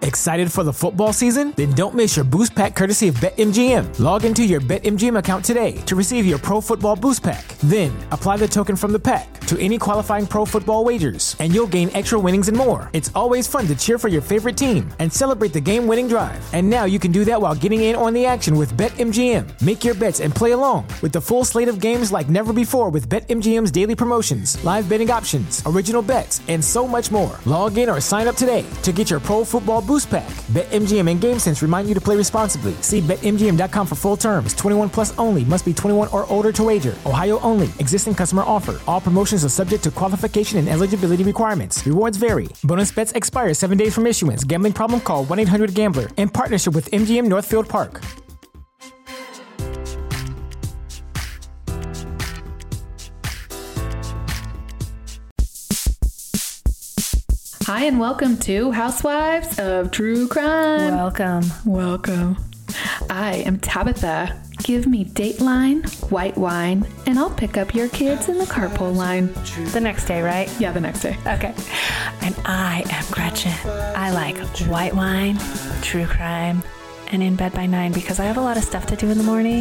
Excited for the football season? Then don't miss your boost pack courtesy of BetMGM. Log into your BetMGM account today to receive your Pro Football Boost Pack. Then apply the token from the pack to any qualifying pro football wagers, and you'll gain extra winnings and more. It's always fun to cheer for your favorite team and celebrate the game-winning drive. And now you can do that while getting in on the action with BetMGM. Make your bets and play along with the full slate of games like never before with BetMGM's daily promotions, live betting options, original bets, and so much more. Log in or sign up today to get your Pro Football Boost Pack. BetMGM and GameSense remind you to play responsibly. See BetMGM.com for full terms. 21 plus only. Must be 21 or older to wager. Ohio only. Existing customer offer. All promotions are subject to qualification and eligibility requirements. Rewards vary. Bonus bets expire 7 days from issuance. Gambling problem? Call 1-800-GAMBLER. In partnership with MGM Northfield Park. Hi, and welcome to Housewives of True Crime. Welcome. I am Tabitha. Give me Dateline, white wine, and I'll pick up your kids in the carpool line. The next day, right? Yeah, the next day. Okay. And I am Gretchen. I like white wine, true crime, and in bed by 9 because I have a lot of stuff to do in the morning.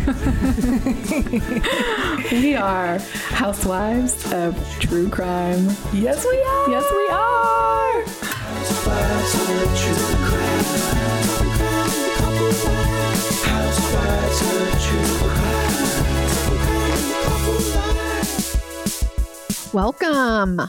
We are Housewives of True Crime. Yes, we are. Yes, we are. Housewives of True Crime. Housewives of True Crime.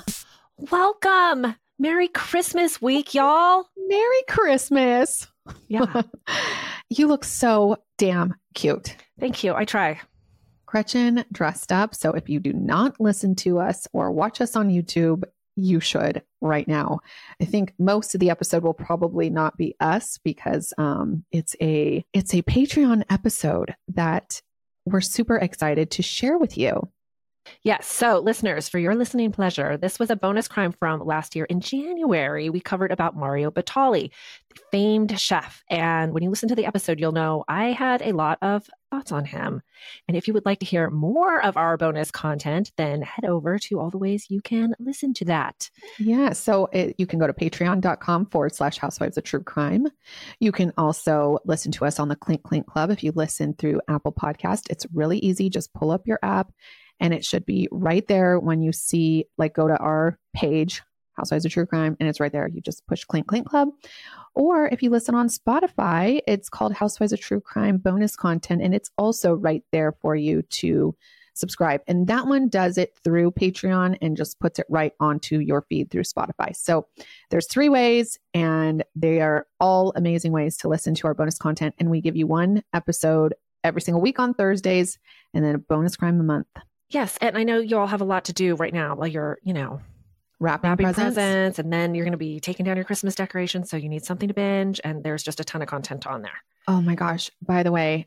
Welcome. Merry Christmas week, y'all. Merry Christmas. Yeah. You look so damn cute. Thank you. I try. Gretchen dressed up. So if you do not listen to us or watch us on YouTube, you should right now. I think most of the episode will probably not be us because it's a Patreon episode that we're super excited to share with you. Yes. So listeners, for your listening pleasure, this was a bonus crime from last year in January. We covered about Mario Batali, the famed chef. And when you listen to the episode, you'll know I had a lot of thoughts on him. And if you would like to hear more of our bonus content, then head over to all the ways you can listen to that. Yeah. So you can go to patreon.com/Housewives of True Crime. You can also listen to us on the Clink Clink Club. If you listen through Apple Podcast, it's really easy. Just pull up your app. And it should be right there when you see, like, go to our page, Housewives of True Crime, and it's right there. You just push Clink Clink Club. Or if you listen on Spotify, it's called Housewives of True Crime bonus content. And it's also right there for you to subscribe. And that one does it through Patreon and just puts it right onto your feed through Spotify. So there's 3 ways, and they are all amazing ways to listen to our bonus content. And we give you one episode every single week on Thursdays, and then a bonus crime a month. Yes. And I know you all have a lot to do right now while you're, wrapping presents, and then you're going to be taking down your Christmas decorations. So you need something to binge, and there's just a ton of content on there. Oh my gosh. By the way,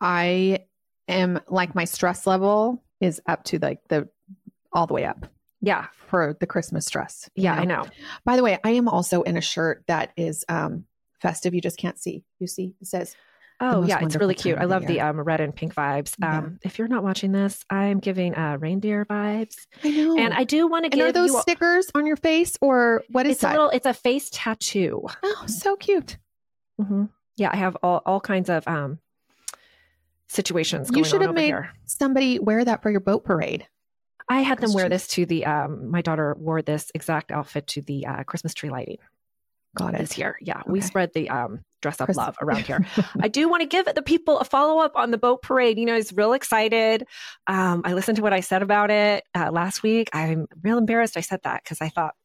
I am like, my stress level is up to all the way up. Yeah. For the Christmas stress. Yeah, I know. By the way, I am also in a shirt that is festive. You just can't see. You see, it says, oh yeah, it's really cute. I love the red and pink vibes. If you're not watching this, I'm giving reindeer vibes. I know. And I do want to give are those stickers on your face, or what is that? It's a face tattoo. Oh, so cute. Mm-hmm. Yeah, I have all kinds of situations going on. You should have made here. Somebody wear that for your boat parade. I had them wear this to the my daughter wore this exact outfit to the Christmas tree lighting. Got it. This year. Yeah. Okay. We spread the dress up love around here. I do want to give the people a follow up on the boat parade. I was real excited. I listened to what I said about it last week. I'm real embarrassed I said that because I thought,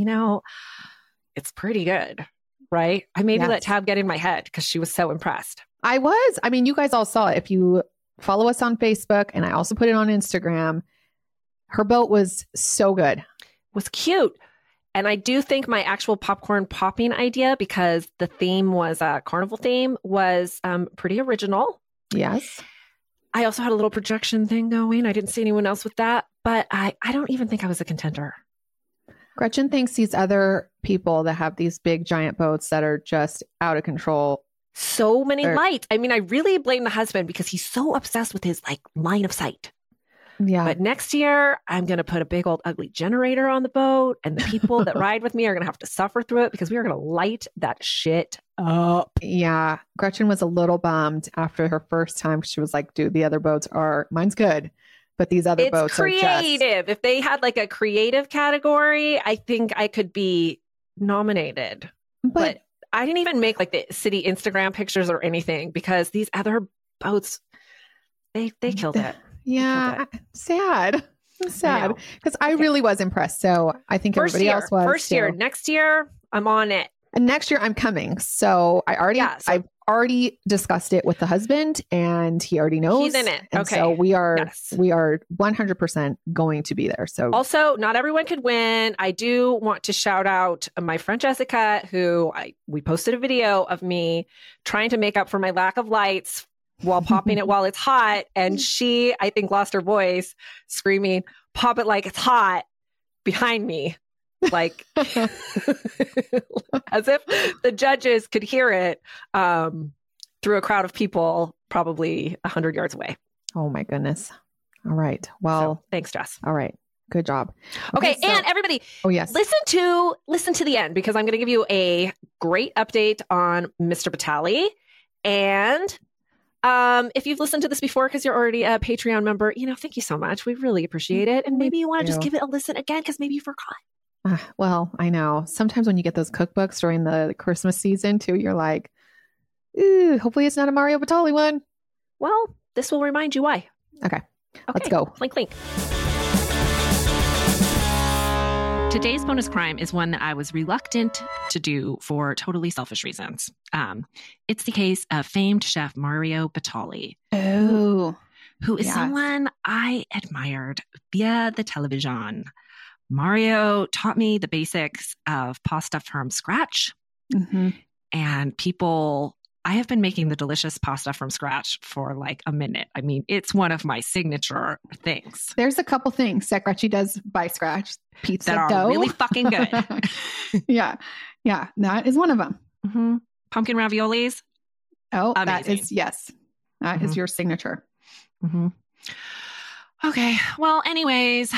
it's pretty good, right? I maybe let Tab get in my head because she was so impressed. I was. I mean, you guys all saw it. If you follow us on Facebook, and I also put it on Instagram, her boat was so good. It was cute. And I do think my actual popcorn popping idea, because the theme was a carnival theme, was pretty original. Yes. I also had a little projection thing going. I didn't see anyone else with that, but I don't even think I was a contender. Gretchen thinks these other people that have these big giant boats that are just out of control. So many lights. I mean, I really blame the husband because he's so obsessed with his line of sight. Yeah. But next year, I'm going to put a big old ugly generator on the boat, and the people that ride with me are going to have to suffer through it because we are going to light that shit up. Yeah. Gretchen was a little bummed after her first time. She was like, dude, the other boats mine's good, but these other boats are creative. If they had like a creative category, I think I could be nominated. But I didn't even make like the city Instagram pictures or anything because these other boats, they killed it. Yeah. Sad. Sad. Because I really was impressed. So I think everybody else was. First year. Next year, I'm on it. And next year I'm coming. So I've already discussed it with the husband and he already knows. He's in it. And okay. So we are 100% going to be there. So also not everyone could win. I do want to shout out my friend Jessica, who we posted a video of me trying to make up for my lack of lights while popping it while it's hot. And she, I think, lost her voice screaming, "Pop it like it's hot," behind me. Like as if the judges could hear it through a crowd of people probably 100 yards away. Oh my goodness. All right. Well, thanks, Jess. All right. Good job. Okay. And everybody, listen to the end because I'm going to give you a great update on Mr. Batali. And if you've listened to this before because you're already a Patreon member, thank you so much. We really appreciate it. And maybe you want to just give it a listen again because maybe you forgot. Well, I know. Sometimes when you get those cookbooks during the Christmas season too, you're like, ooh, hopefully it's not a Mario Batali one. Well, this will remind you why. Okay. Let's go. Clink, clink. Today's bonus crime is one that I was reluctant to do for totally selfish reasons. It's the case of famed chef Mario Batali. Oh. Who is someone I admired via the television. Mario taught me the basics of pasta from scratch. Mm-hmm. And I have been making the delicious pasta from scratch for like a minute. I mean, it's one of my signature things. There's a couple things that Gretchen does by scratch. Pizza that dough. Are really fucking good. Yeah. That is one of them. Mm-hmm. Pumpkin raviolis. Oh, amazing. That is your signature. Mm-hmm. Okay. Well, anyways,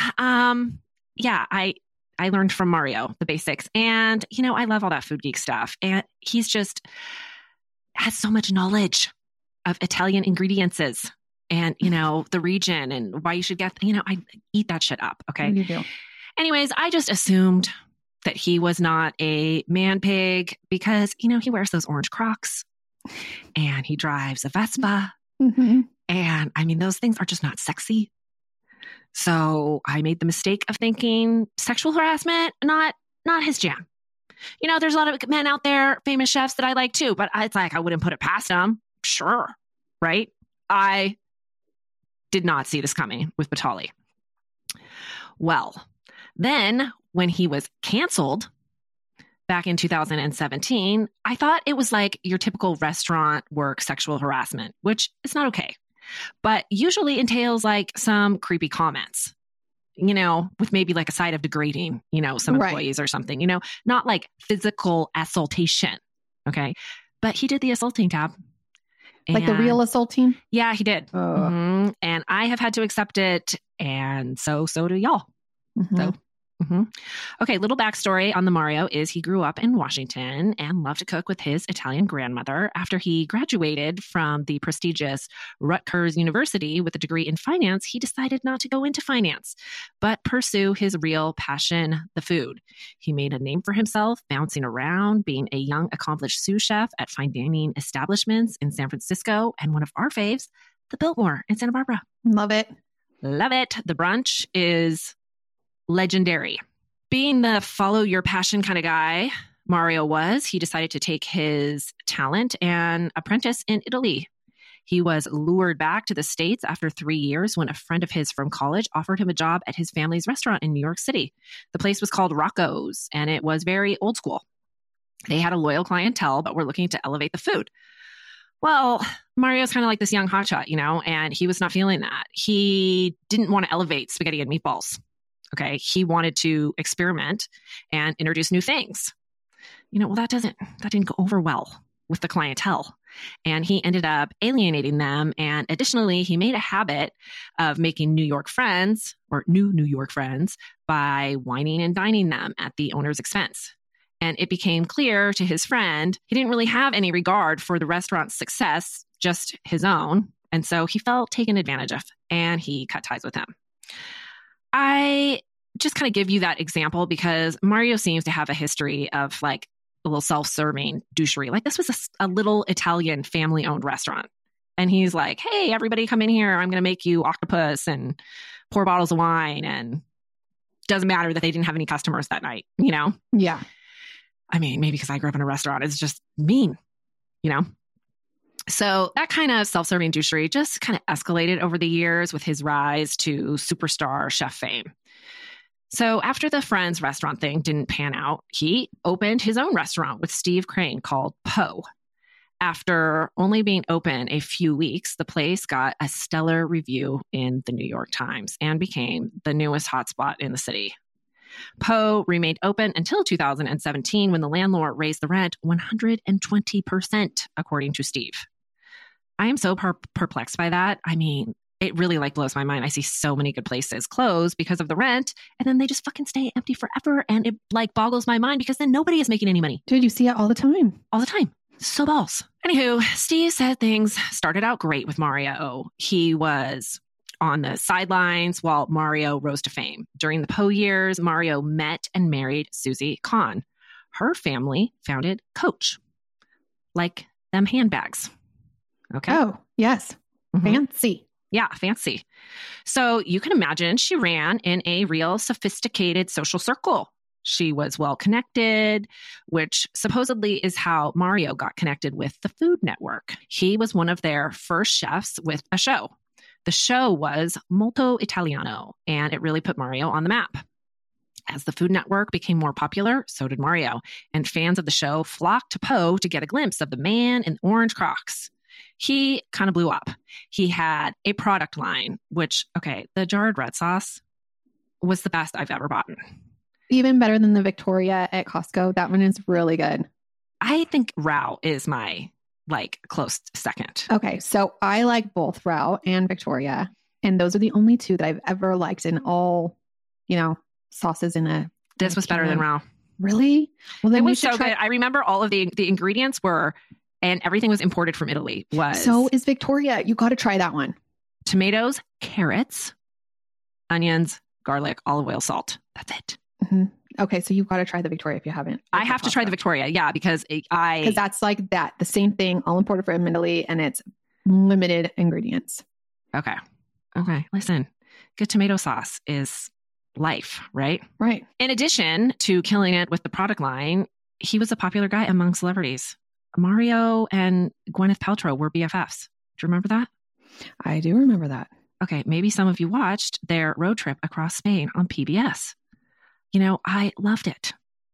I learned from Mario the basics, and I love all that food geek stuff, and he's just has so much knowledge of Italian ingredients and the region and why you should get. I eat that shit up. Okay. You do. Anyways, I just assumed that he was not a man pig because he wears those orange Crocs and he drives a Vespa, and I mean those things are just not sexy. So I made the mistake of thinking sexual harassment, not his jam. There's a lot of men out there, famous chefs that I like too, but it's like, I wouldn't put it past them. Sure. Right. I did not see this coming with Batali. Well, then when he was canceled back in 2017, I thought it was like your typical restaurant work sexual harassment, which is not okay. But usually entails like some creepy comments, with maybe like a side of degrading, some employees or something, not like physical assaultation. Okay. But he did the assaulting tab. Like the real assaulting? Yeah, he did. Mm-hmm. And I have had to accept it. And so do y'all. Mm-hmm. So. Mm-hmm. Okay, little backstory on the Mario is he grew up in Washington and loved to cook with his Italian grandmother. After he graduated from the prestigious Rutgers University with a degree in finance, he decided not to go into finance, but pursue his real passion, the food. He made a name for himself, bouncing around, being a young, accomplished sous chef at fine dining establishments in San Francisco, and one of our faves, the Biltmore in Santa Barbara. Love it. Love it. The brunch is legendary. Being the follow your passion kind of guy Mario was, he decided to take his talent and apprentice in Italy. He was lured back to the States after 3 years when a friend of his from college offered him a job at his family's restaurant in New York City. The place was called Rocco's, and it was very old school. They had a loyal clientele, but were looking to elevate the food. Well, Mario's kind of like this young hotshot, and he was not feeling that. He didn't want to elevate spaghetti and meatballs. Okay. He wanted to experiment and introduce new things. That didn't go over well with the clientele. and he ended up alienating them. And additionally, he made a habit of making New York friends or new New York friends by wining and dining them at the owner's expense. And it became clear to his friend he didn't really have any regard for the restaurant's success, just his own. And so he felt taken advantage of, and he cut ties with him. I just kind of give you that example because Mario seems to have a history of like a little self-serving douchery. Like this was a little Italian family-owned restaurant. And he's like, hey, everybody come in here. I'm going to make you octopus and pour bottles of wine. And doesn't matter that they didn't have any customers that night, you know? Yeah. I mean, maybe because I grew up in a restaurant, it's just mean, you know? So that kind of self-serving douchery just kind of escalated over the years with his rise to superstar chef fame. So after the Friends restaurant thing didn't pan out, he opened his own restaurant with Steve Crane called Poe. After only being open a few weeks, the place got a stellar review in the New York Times and became the newest hotspot in the city. Poe remained open until 2017 when the landlord raised the rent 120%, according to Steve. I am so perplexed by that. I mean, it really like blows my mind. I see so many good places close because of the rent, and then they just fucking stay empty forever. And it like boggles my mind because then nobody is making any money. Dude, you see it all the time. All the time. So balls. Anywho, Steve said things started out great with Mario. He was on the sidelines while Mario rose to fame. During the Poe years, Mario met and married Susie Kahn. Her family founded Coach, like them handbags. Okay. Oh, yes. Mm-hmm. Fancy. Yeah, fancy. So you can imagine she ran in a real sophisticated social circle. She was well connected, which supposedly is how Mario got connected with the Food Network. He was one of their first chefs with a show. The show was Molto Italiano, and it really put Mario on the map. As the Food Network became more popular, so did Mario, and fans of the show flocked to Poe to get a glimpse of the man in orange Crocs. He kind of blew up. He had a product line, which, okay, the jarred red sauce was the best I've ever bought. Even better than the Victoria at Costco. That one is really good. I think Rao is my like close second. Okay, so I like both Rao and Victoria, and those are the only two that I've ever liked in all, you know, sauces in a. This was better than Rao. Really? Well, then it was so good. I remember all of the ingredients were, and everything was imported from Italy. So is Victoria. You got to try that one. Tomatoes, carrots, onions, garlic, olive oil, salt. That's it. Mm-hmm. Okay, so you've got to try the Victoria if you haven't. I have to try the Victoria, yeah, because that's like that, the same thing, all imported from Italy, and it's limited ingredients. Okay. Listen, good tomato sauce is life, right? Right. In addition to killing it with the product line, he was a popular guy among celebrities. Mario and Gwyneth Paltrow were BFFs. Do you remember that? I do remember that. Okay, maybe some of you watched their road trip across Spain on PBS. You know, I loved it.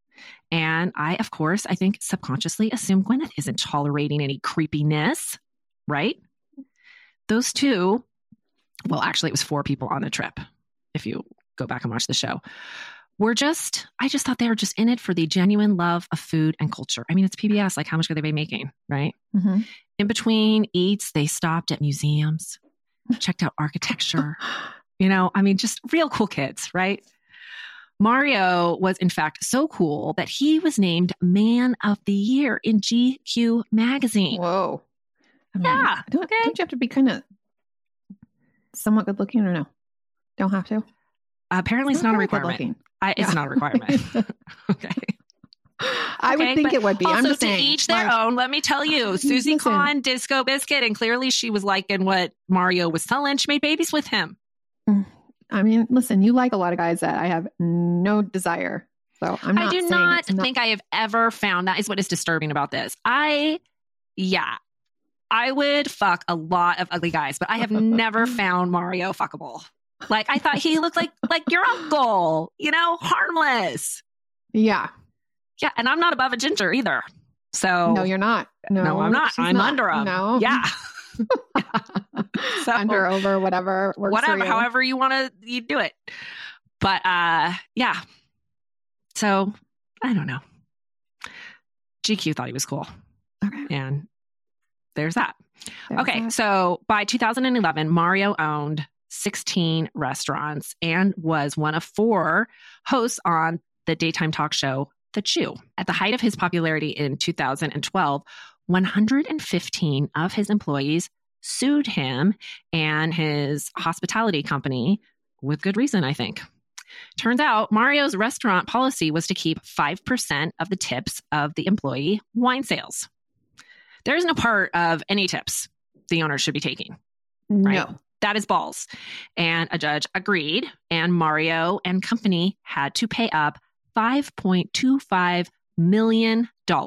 And I think subconsciously assumed Gwyneth isn't tolerating any creepiness, right? Those two, well, actually it was 4 people on the trip. If you go back and watch the show, I just thought they were just in it for the genuine love of food and culture. I mean, it's PBS, like how much could they be making, right? Mm-hmm. In between eats, they stopped at museums, checked out architecture, you know, I mean, just real cool kids, right? Mario was, in fact, so cool that he was named Man of the Year in GQ magazine. Whoa. I mean, yeah. Don't you have to be kind of somewhat good looking or no? Don't have to? Apparently it's not a requirement. It's not a requirement. Okay. I would think it would be. Also, I'm just to saying, each their own. Let me tell you, Susie Kahn, Disco Biscuit, and clearly she was liking what Mario was telling. She made babies with him. I mean, listen, you like a lot of guys that I have no desire. So I do not think I have ever found that is what is disturbing about this. I would fuck a lot of ugly guys, but I have never found Mario fuckable. Like I thought he looked like your uncle, you know, harmless. Yeah. Yeah. And I'm not above a ginger either. So no, you're not. No, I'm not. I'm under him. No. Yeah. So, under, over, whatever works for you. However you want to you do it. But yeah. So I don't know. GQ thought he was cool. Okay. And there's that. Okay. So by 2011, Mario owned 16 restaurants and was one of 4 hosts on the daytime talk show, The Chew. At the height of his popularity in 2012, 115 of his employees sued him and his hospitality company with good reason, I think. Turns out Mario's restaurant policy was to keep 5% of the tips of the employee wine sales. There is no part of any tips the owner should be taking. Right? No. That is balls. And a judge agreed, and Mario and company had to pay up $5.25 million.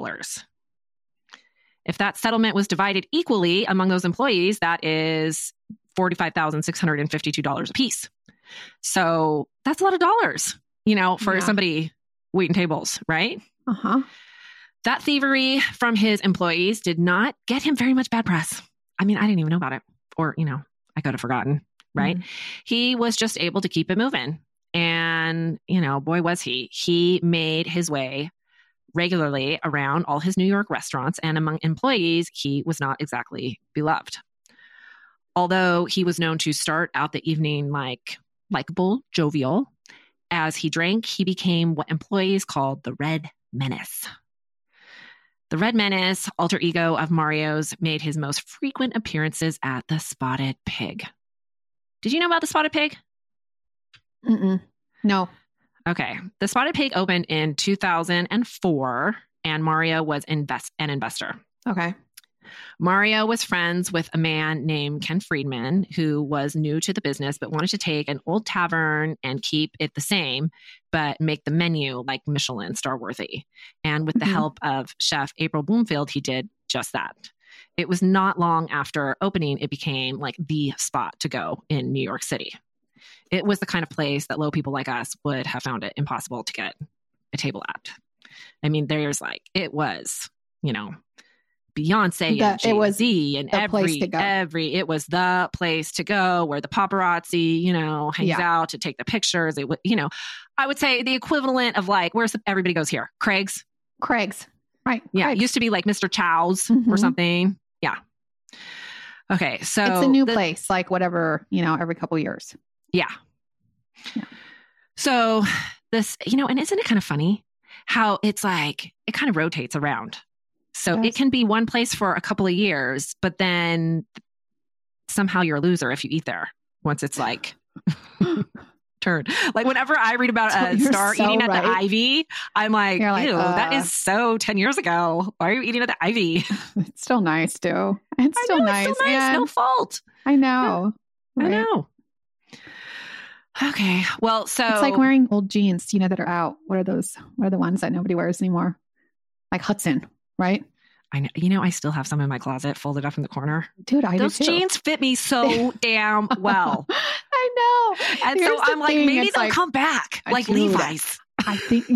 If that settlement was divided equally among those employees, that is $45,652 a piece. So that's a lot of dollars, for somebody waiting tables, right? Uh-huh. That thievery from his employees did not get him very much bad press. I mean, I didn't even know about it, or, I could have forgotten, right? Mm-hmm. He was just able to keep it moving. And, boy, was he. He made his way regularly around all his New York restaurants, and among employees, he was not exactly beloved. Although he was known to start out the evening likable, jovial, as he drank, he became what employees called the Red Menace. The Red Menace, alter ego of Mario's, made his most frequent appearances at the Spotted Pig. Did you know about the Spotted Pig? No. Okay. The Spotted Pig opened in 2004, and Mario was an investor. Okay. Mario was friends with a man named Ken Friedman, who was new to the business, but wanted to take an old tavern and keep it the same, but make the menu like Michelin star worthy. And with the help of chef April Bloomfield, he did just that. It was not long after opening, it became like the spot to go in New York City. It was the kind of place that low people like us would have found it impossible to get a table at. I mean, it was, Beyonce and Jay-Z and it was the place to go where the paparazzi, hangs out to take the pictures. It would, I would say the equivalent of where's everybody goes here? Craig's. Right. Yeah. Craig's. It used to be like Mr. Chow's or something. Yeah. Okay. So it's a new place, whatever, every couple years. Yeah. So this, and isn't it kind of funny how it's it kind of rotates around. So it can be one place for a couple of years, but then somehow you're a loser if you eat there once it's turned. Whenever I read about a star eating at the Ivy, I'm like, ew, that is so 10 years ago. Why are you eating at the Ivy? It's still nice too. It's still nice. No fault. I know. Yeah, right? I know. Okay. Well, so it's like wearing old jeans, that are out. What are those? What are the ones that nobody wears anymore? Like Hudson. Right? I know. I still have some in my closet folded up in the corner. Dude, those jeans fit me so damn well. I know. And so I'm like, maybe they'll come back like Levi's. I think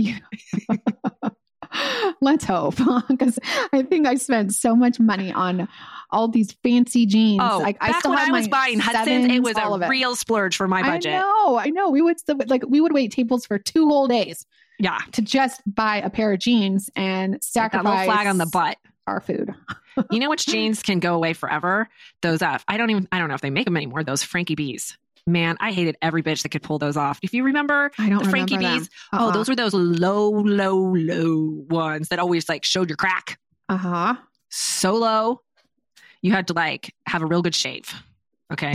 let's hope, because I think I spent so much money on all these fancy jeans. Oh, I still have when I was buying Hudson's, it was a real splurge for my budget. I know. We would wait tables for 2 whole days. Yeah. To just buy a pair of jeans and sacrifice that little flag on the butt. Our food. You know which jeans can go away forever? Those I don't know if they make them anymore. Those Frankie B's. Man, I hated every bitch that could pull those off. If you remember the Frankie B's, those were those low ones that always showed your crack. So low. You had to have a real good shave. Okay.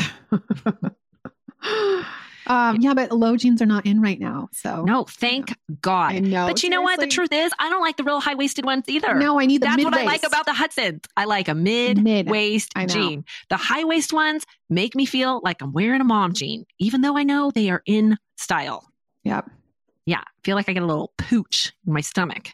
Yeah, but low jeans are not in right now. So no, thank God. I know. But you know what? The truth is, I don't like the real high-waisted ones either. No, I need the mid-waist. That's what I like about the Hudson's. I like a mid-waist jean. The high-waist ones make me feel like I'm wearing a mom jean, even though I know they are in style. Yep. Yeah. I feel like I get a little pooch in my stomach.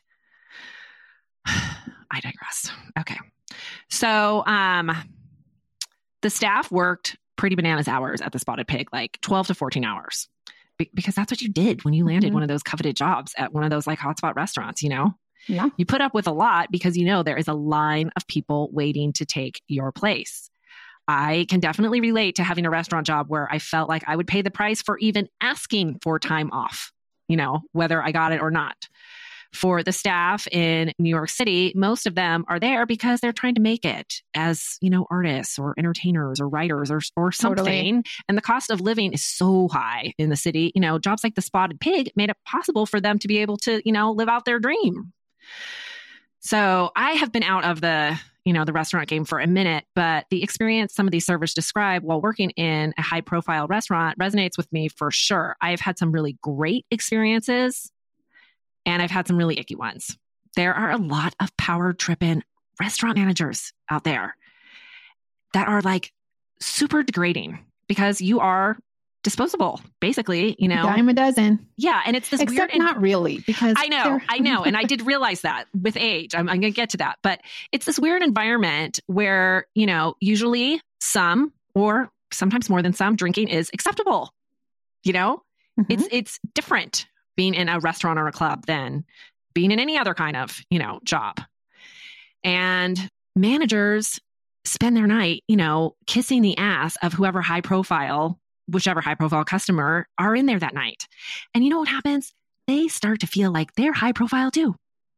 I digress. Okay. So, the staff worked pretty bananas hours at the Spotted Pig, 12 to 14 hours, because that's what you did when you landed one of those coveted jobs at one of those hotspot restaurants, Yeah. You put up with a lot because there is a line of people waiting to take your place. I can definitely relate to having a restaurant job where I felt like I would pay the price for even asking for time off, whether I got it or not. for the staff in New York City, most of them are there because they're trying to make it as, artists or entertainers or writers or something. Totally. And the cost of living is so high in the city. Jobs like the Spotted Pig made it possible for them to be able to, live out their dream. So I have been out of the restaurant game for a minute, but the experience some of these servers describe while working in a high profile restaurant resonates with me for sure. I've had some really great experiences and I've had some really icky ones. There are a lot of power tripping restaurant managers out there that are like super degrading because you are disposable, basically, Dime a dozen. Yeah. And it's this Except weird. Not really, because I know. And I did realize that with age. I'm going to get to that. But it's this weird environment where, usually some or sometimes more than some drinking is acceptable. It's different being in a restaurant or a club than being in any other kind of, job. And managers spend their night, kissing the ass of whichever high profile customer are in there that night. And you know what happens? They start to feel like they're high profile too.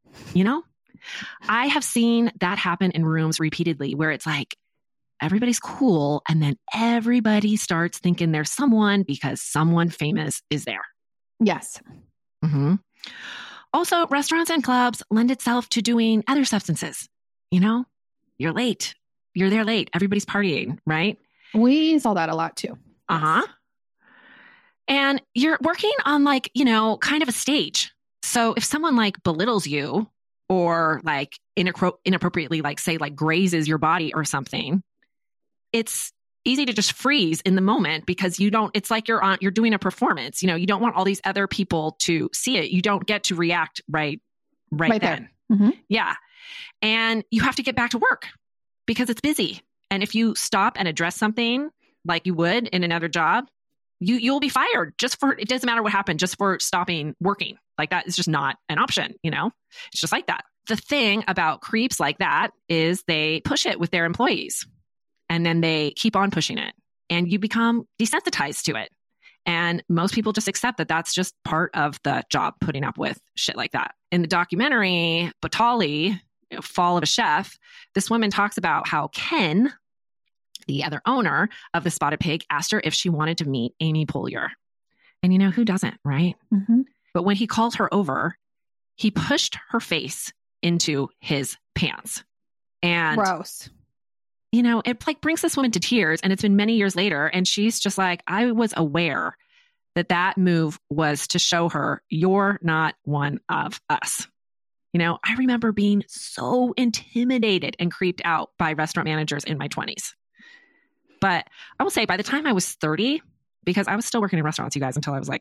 I have seen that happen in rooms repeatedly where it's like everybody's cool and then everybody starts thinking there's someone because someone famous is there. Yes. Mm-hmm. Also, restaurants and clubs lend itself to doing other substances. You're late. You're there late. Everybody's partying, right? We saw that a lot too. Uh-huh. And you're working on kind of a stage. So if someone belittles you or inappropriately say grazes your body or something, it's easy to just freeze in the moment because it's like you're doing a performance. You don't want all these other people to see it. You don't get to react right then. Mm-hmm. Yeah. And you have to get back to work because it's busy. And if you stop and address something like you would in another job, you'll be fired it doesn't matter what happened, just for stopping working. That is just not an option, It's just like that. The thing about creeps like that is they push it with their employees and then they keep on pushing it and you become desensitized to it. And most people just accept that that's just part of the job, putting up with shit like that. In the documentary, Batali, Fall of a Chef, this woman talks about how Ken, the other owner of the Spotted Pig, asked her if she wanted to meet Amy Poehler. And who doesn't, right? Mm-hmm. But when he called her over, he pushed her face into his pants. And gross. It brings this woman to tears. And it's been many years later. And she's just like, I was aware that move was to show her, you're not one of us. I remember being so intimidated and creeped out by restaurant managers in my 20s. But I will say by the time I was 30, because I was still working in restaurants, you guys, until I was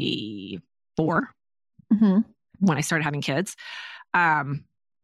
34 mm-hmm. when I started having kids. I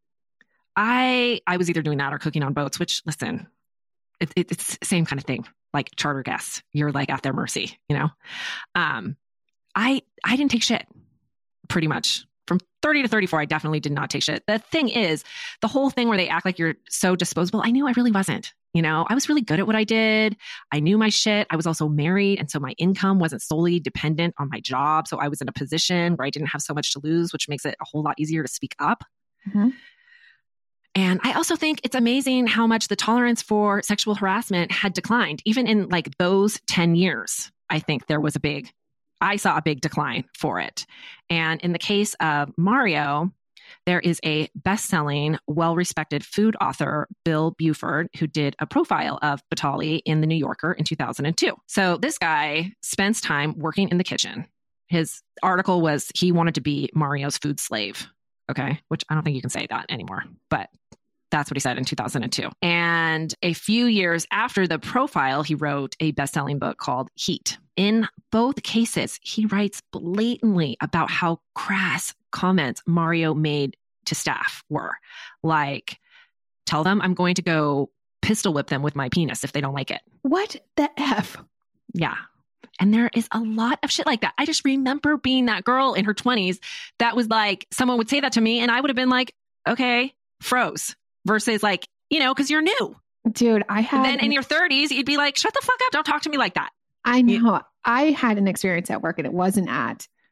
was either doing that or cooking on boats, which, listen, it's the same kind of thing. Like charter guests, you're at their mercy, I didn't take shit pretty much. From 30 to 34, I definitely did not take shit. The thing is, the whole thing where they act like you're so disposable, I knew I really wasn't. I was really good at what I did. I knew my shit. I was also married. And so my income wasn't solely dependent on my job. So I was in a position where I didn't have so much to lose, which makes it a whole lot easier to speak up. Mm-hmm. And I also think it's amazing how much the tolerance for sexual harassment had declined. Even in those 10 years, I think I saw a big decline for it. And in the case of Mario, there is a best-selling, well-respected food author, Bill Buford, who did a profile of Batali in The New Yorker in 2002. So this guy spends time working in the kitchen. His article was he wanted to be Mario's food slave. Okay, which I don't think you can say that anymore, but that's what he said in 2002. And a few years after the profile, he wrote a best-selling book called Heat. In both cases, he writes blatantly about how crass comments Mario made to staff were. Like, tell them I'm going to go pistol whip them with my penis if they don't like it. What the F? Yeah. And there is a lot of shit like that. I just remember being that girl in her 20s that was like, someone would say that to me and I would have been like, okay, froze. Versus because you're new. Dude, then in your 30s, you'd be like, shut the fuck up. Don't talk to me like that. I know. I had an experience at work and it wasn't at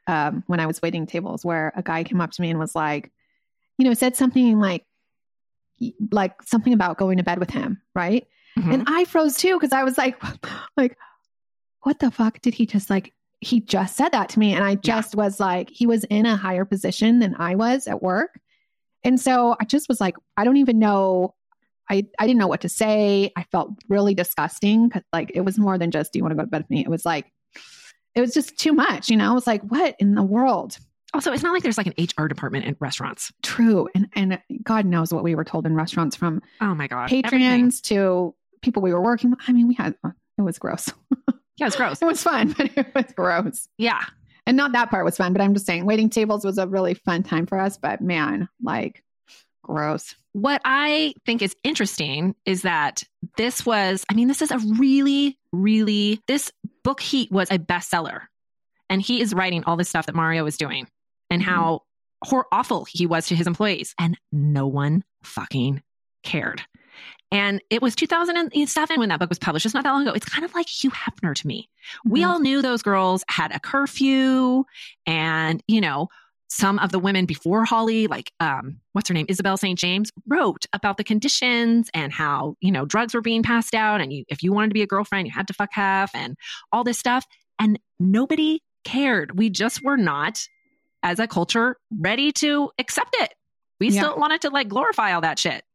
when I was waiting tables where a guy came up to me and was like, said something like something about going to bed with him. Right. Mm-hmm. And I froze too. Cause I was like, what the fuck did he just he just said that to me. And I just was like, he was in a higher position than I was at work. And so I just was like, I don't even know. I didn't know what to say. I felt really disgusting because it was more than just, do you want to go to bed with me? It was it was just too much. I was like, what in the world? Also, it's not like there's an HR department in restaurants. True. And God knows what we were told in restaurants from, oh my God, patrons to people we were working with. I mean, it was gross. Yeah, it was gross. It was fun, but it was gross. Yeah. And not that part was fun, but I'm just saying waiting tables was a really fun time for us, but man, gross. What I think is interesting is that this is a really, really, this book Heat was a bestseller. And he is writing all this stuff that Mario was doing and how awful he was to his employees. And no one fucking cared. And it was 2007 when that book was published. It's not that long ago. It's kind of like Hugh Hefner to me. Mm-hmm. We all knew those girls had a curfew and, some of the women before Holly, what's her name? Isabel St. James wrote about the conditions and how, drugs were being passed out. And if you wanted to be a girlfriend, you had to fuck half and all this stuff. And nobody cared. We just were not, as a culture, ready to accept it. We still wanted to glorify all that shit,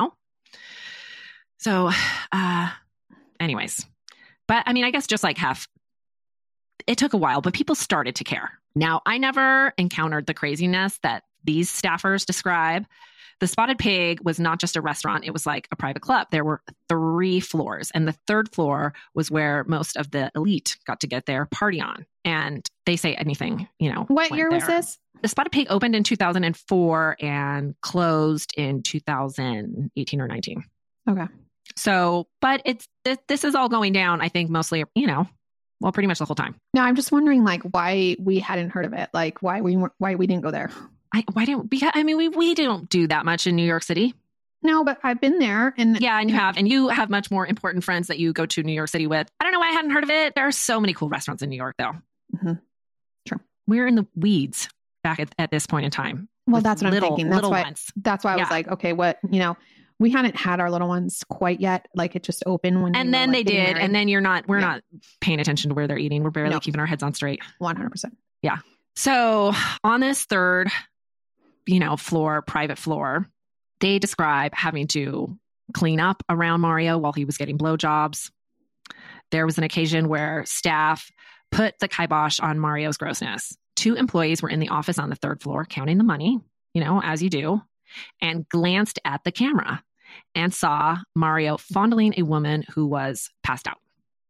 So, anyways, but I guess just Hef, it took a while, but people started to care. Now, I never encountered the craziness that these staffers describe. The Spotted Pig was not just a restaurant. It was like a private club. There were 3 floors, and the 3rd floor was where most of the elite got to get their party on. And they say anything, What year was this? The Spotted Pig opened in 2004 and closed in 2018 or 19. Okay. So, but this is all going down, I think, mostly, pretty much the whole time. No, I'm just wondering why we hadn't heard of it. Why we didn't go there. Why didn't we? We don't do that much in New York City. No, but I've been there, and you have much more important friends that you go to New York City with. I don't know why I hadn't heard of it. There are so many cool restaurants in New York, though. Mm-hmm. True. We're in the weeds back at this point in time. Well, that's what I'm thinking. That's why I was like, okay, what we hadn't had our little ones quite yet. It just opened when. And then they did, and then we're not paying attention to where they're eating. We're barely keeping our heads on straight. 100%. Yeah. So on this 3rd, floor, private floor, they describe having to clean up around Mario while he was getting blowjobs. There was an occasion where staff put the kibosh on Mario's grossness. 2 employees were in the office on the 3rd floor counting the money, as you do, and glanced at the camera and saw Mario fondling a woman who was passed out.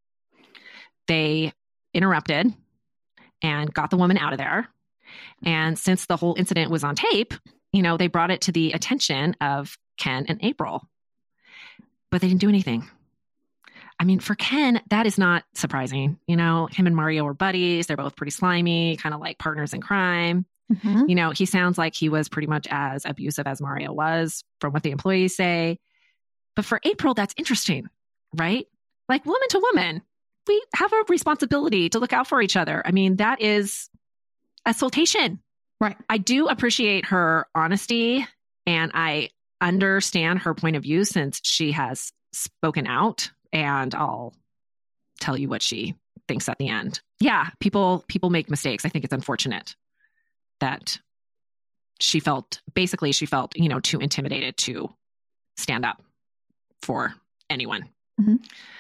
They interrupted and got the woman out of there. And since the whole incident was on tape, they brought it to the attention of Ken and April, but they didn't do anything. For Ken, that is not surprising. Him and Mario were buddies. They're both pretty slimy, kind of like partners in crime. Mm-hmm. He sounds like he was pretty much as abusive as Mario was from what the employees say. But for April, that's interesting, right? Woman to woman, we have a responsibility to look out for each other. That is assaultation. Right. I do appreciate her honesty, and I understand her point of view since she has spoken out, and I'll tell you what she thinks at the end. Yeah, people make mistakes. I think it's unfortunate that she felt, too intimidated to stand up for anyone. Mm-hmm.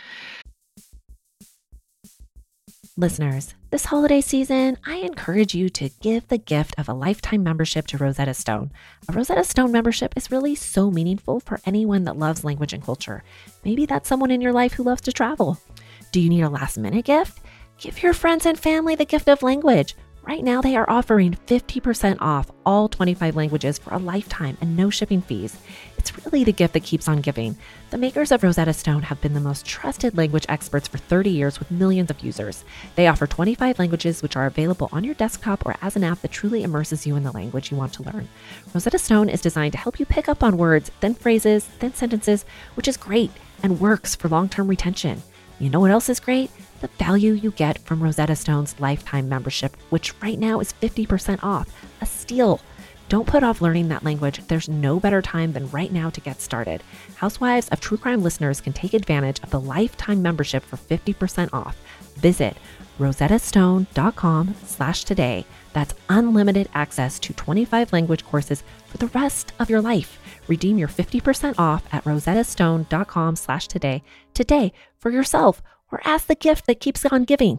Listeners, this holiday season, I encourage you to give the gift of a lifetime membership to Rosetta Stone. A Rosetta Stone membership is really so meaningful for anyone that loves language and culture. Maybe that's someone in your life who loves to travel. Do you need a last-minute gift? Give your friends and family the gift of language. Right now, they are offering 50% off all 25 languages for a lifetime and no shipping fees. It's really the gift that keeps on giving. The makers of Rosetta Stone have been the most trusted language experts for 30 years with millions of users. They offer 25 languages which are available on your desktop or as an app that truly immerses you in the language you want to learn. Rosetta Stone is designed to help you pick up on words, then phrases, then sentences, which is great and works for long-term retention. You know what else is great? The value you get from Rosetta Stone's lifetime membership, which right now is 50% off. A steal. Don't put off learning that language. There's no better time than right now to get started. Housewives of True Crime listeners can take advantage of the lifetime membership for 50% off. Visit rosettastone.com/today. That's unlimited access to 25 language courses for the rest of your life. Redeem your 50% off at rosettastone.com/today today for yourself, or as the gift that keeps on giving.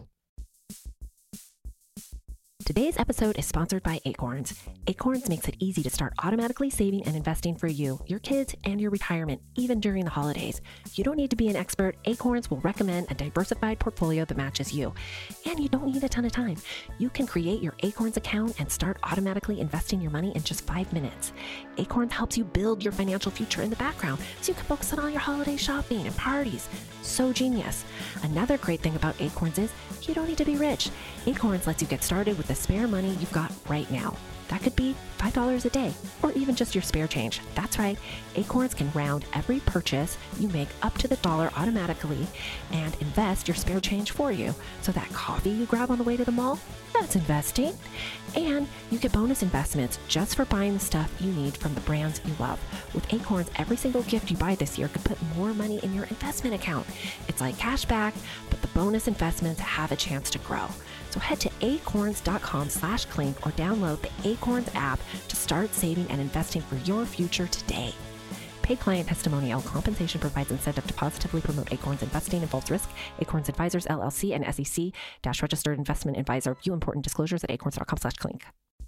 Today's episode is sponsored by Acorns. Acorns makes it easy to start automatically saving and investing for you, your kids, and your retirement, even during the holidays. You don't need to be an expert. Acorns will recommend a diversified portfolio that matches you. And you don't need a ton of time. You can create your Acorns account and start automatically investing your money in just 5 minutes. Acorns helps you build your financial future in the background so you can focus on all your holiday shopping and parties. So genius. Another great thing about Acorns is you don't need to be rich. Acorns lets you get started with the spare money you've got right now. That could be $5 a day, or even just your spare change. That's right. Acorns can round every purchase you make up to the dollar automatically and invest your spare change for you. So that coffee you grab on the way to the mall, that's investing. And you get bonus investments just for buying the stuff you need from the brands you love. With Acorns, every single gift you buy this year could put more money in your investment account. It's like cash back, but the bonus investments have a chance to grow. So head to acorns.com/clink or download the Acorns app to start saving and investing for your future today. Paid client testimonial compensation provides incentive to positively promote Acorns investing involves risk. Acorns Advisors, LLC, and SEC-registered investment advisor. View important disclosures at acorns.com/clink.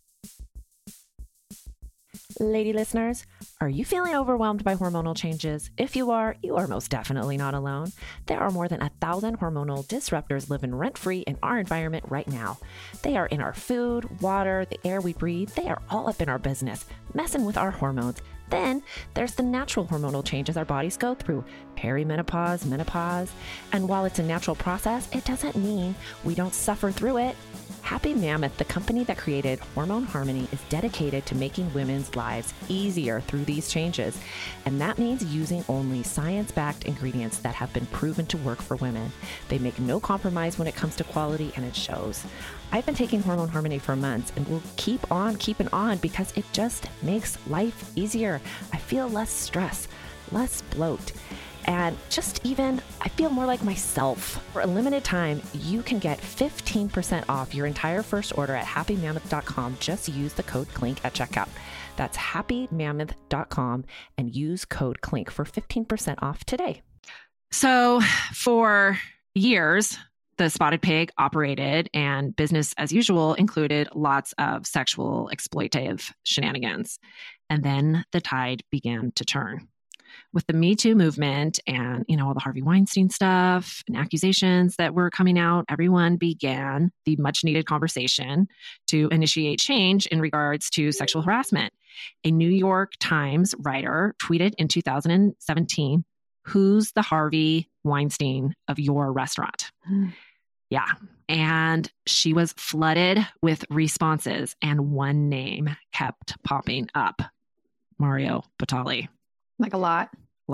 Lady listeners, are you feeling overwhelmed by hormonal changes? If you are most definitely not alone. There are more than 1,000 hormonal disruptors living rent-free in our environment right now. They are in our food, water, the air we breathe. They are all up in our business, messing with our hormones. Then there's the natural hormonal changes our bodies go through, perimenopause, menopause. And while it's a natural process, it doesn't mean we don't suffer through it. Happy Mammoth, the company that created Hormone Harmony, is dedicated to making women's lives easier through these changes. And that means using only science-backed ingredients that have been proven to work for women. They make no compromise when it comes to quality, and it shows. I've been taking Hormone Harmony for months and will keep on keeping on because it just makes life easier. I feel less stress, less bloat. And just even, I feel more like myself. For a limited time, you can get 15% off your entire first order at happymammoth.com. Just use the code CLINK at checkout. That's happymammoth.com and use code CLINK for 15% off today. So for years, the Spotted Pig operated, and business as usual included lots of sexual exploitative shenanigans. And then the tide began to turn. With the Me Too movement and, all the Harvey Weinstein stuff and accusations that were coming out, everyone began the much needed conversation to initiate change in regards to sexual harassment. A New York Times writer tweeted in 2017, "Who's the Harvey Weinstein of your restaurant?" Yeah. And she was flooded with responses, and one name kept popping up: Mario Batali. Like a lot.